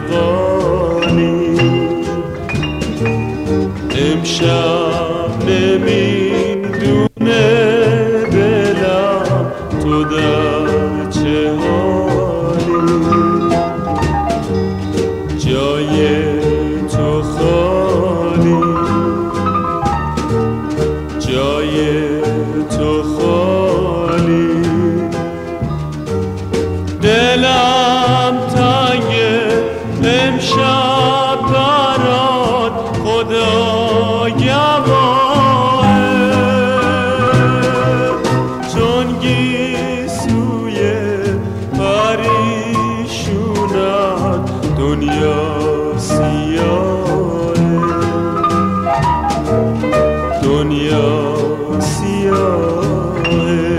قالی. امشب نمیدونه دلم تو در چه حالی. جای تو خالی، جای تو خالی. دلم تنگه امشب برات خداگواهه، چون گیسوی پریشونت دنیا سیاهه، دنیا سیاهه.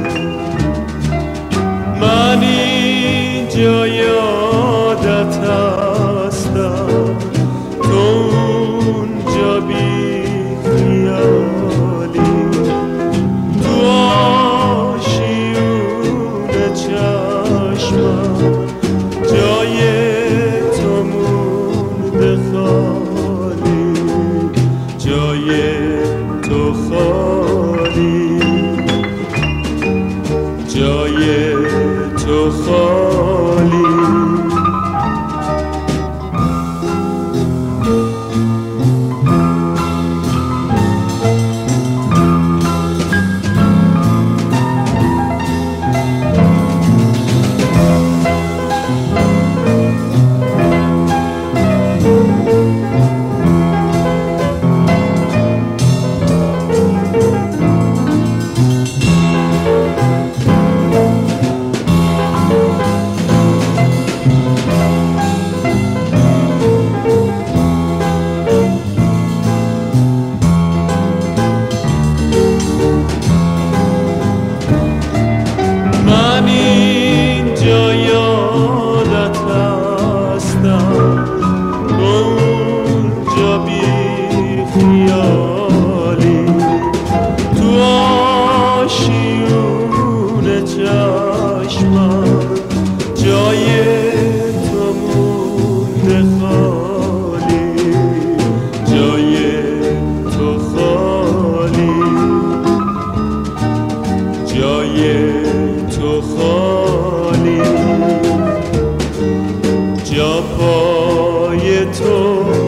من اینجا یادت هستم، تو اونجا بی خیالی. تو آشیون چشمم جای تو مونده خالی، جای تو خالی، جای تو خالی. من اینجا یادت هستم، اونجا بی خیالی. تو آشیون چشمم جای تو مونده خالی، جای تو خالی، جای تو خالی. جا پای تو